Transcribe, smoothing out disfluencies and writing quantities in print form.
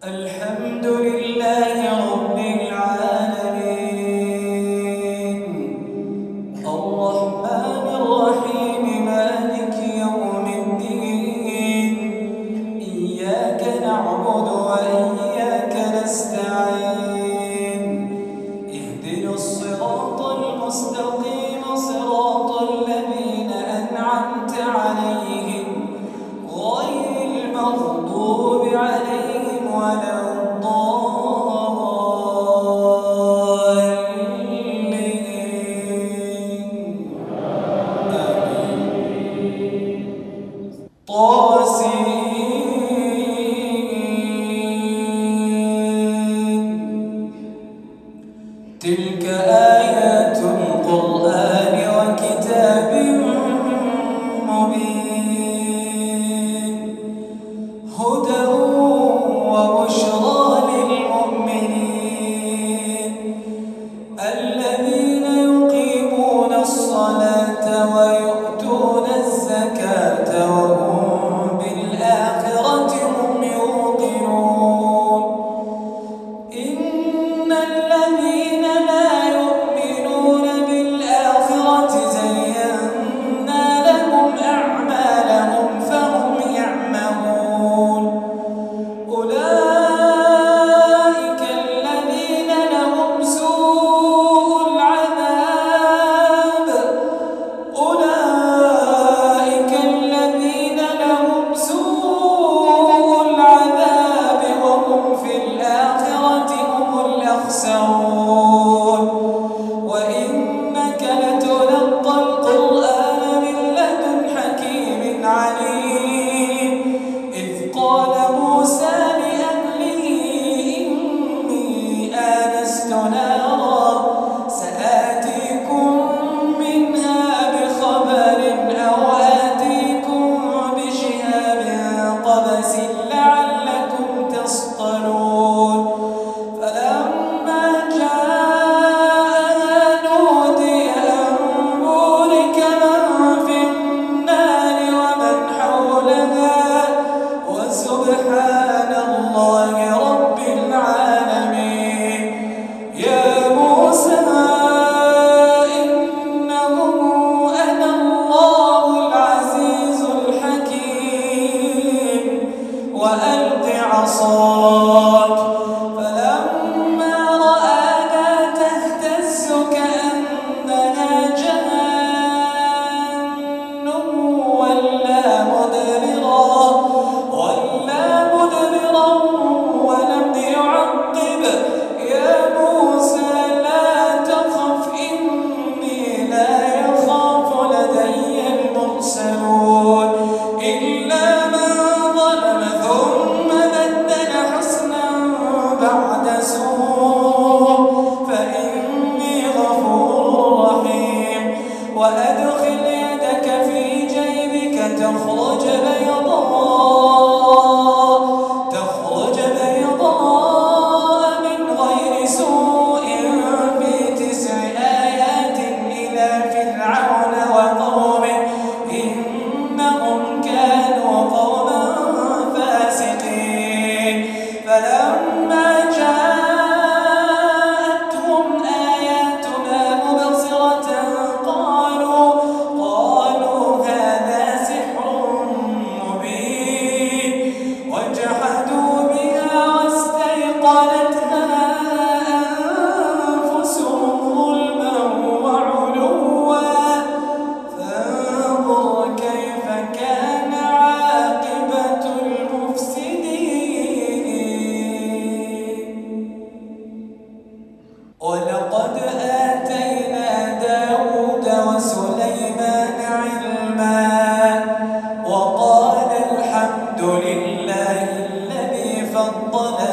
الحمد لله رب العالمين الرحمن الرحيم مالك يوم الدين إياك نعبد وإياك نستعين اهدنا الصراط المستقيم صراط الذين أنعمت عليهم غير المغضوب عليهم ولا تلك آيات القرآن وكتاب مبين هدى وبشرى للمؤمنين الذين يقيمون الصلاة ويؤتون الزكاة وهم بالآخرة هم يوقنون إن الذين لا يؤمنون بالآخرة زينا لهم أعمالهم فهم يعمهون أولئك الذين لهم سوء العذاب وهم في الآخرة هم الأخسرون وإنك لتلقى القرآن من لدن حكيم عليم إذ قال موسى لأهله إني آنست نارا سآتيكم منها بخبر أو آتيكم بشهاب قبس لعلكم تصطلون فلما جاءها نودي أن بورك من في النار ومن حولها وسبحان الله رب العالمين يا موسى إنه أنا الله العزيز الحكيم وألق عصاك فلما رآها تهتز كأنها جان ولا مدبرا ولم يعقب يا موسى لا تخف إني لا يخاف لدي المرسلون إلا من ظلم ثم بدل حسنا بعد سوء فإني غفور رحيم وأدخل يدك في جيبك تخرج بيضاء من غير سوء في 9 آيات إلى فرعون وقومه إنهم كانوا قوما فاسقين فلما جاءتهم آياتنا مبصرة قالوا هذا سحر مبين وجحدوا بها واستيقنتها أنفسهم ظلما وعلوا فانظر كيف كان عاقبة المفسدين ولقد آتينا داود وسليمان علما وقال الحمد لله الذي فضل